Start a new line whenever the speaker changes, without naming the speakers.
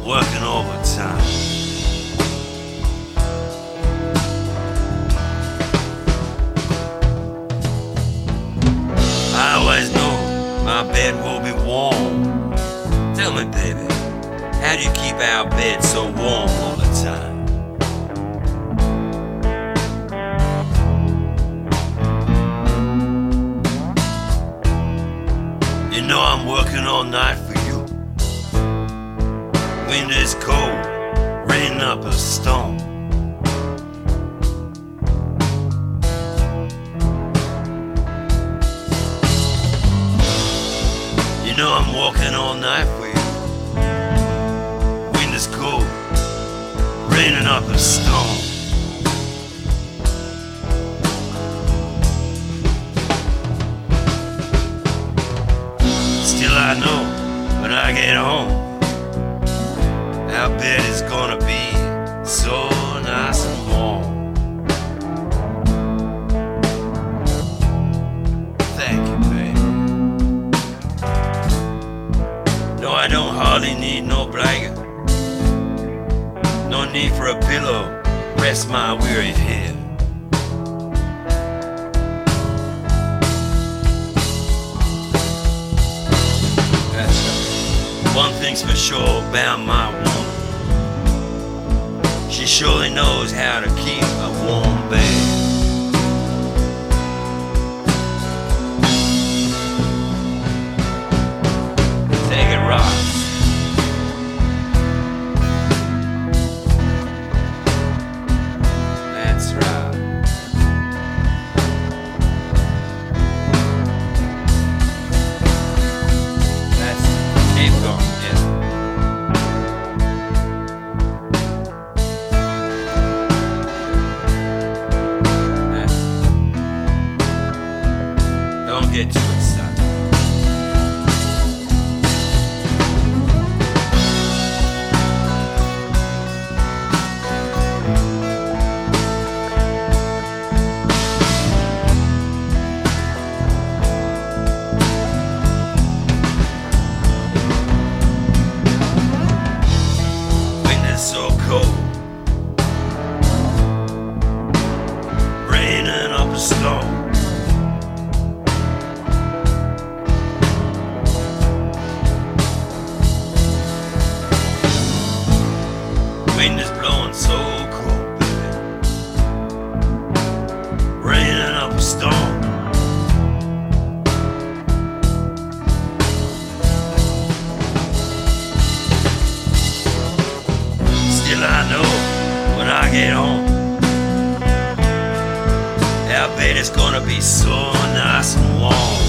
working overtime. I always know my bed will be warm. Tell me, baby, how do you keep our bed so warm all the time? You know I'm working all night for you. Wind is cold, rain up a storm. You know I'm walking all night for you. Wind is cold, raining up a storm. Still I know when I get home, our bed is gonna be so nice and warm. Thank you, baby. No, I don't hardly need no blanket. No need for a pillow, rest my weary head. One thing's for sure about my woman, she surely knows how to keep a warm bed. Take it right. That's right. That's keep going. Don't get too excited. Wind is so cold, raining up a storm. Wind is blowing so cold, baby, raining up a storm. Still I know when I get home, our bed is gonna be so nice and warm.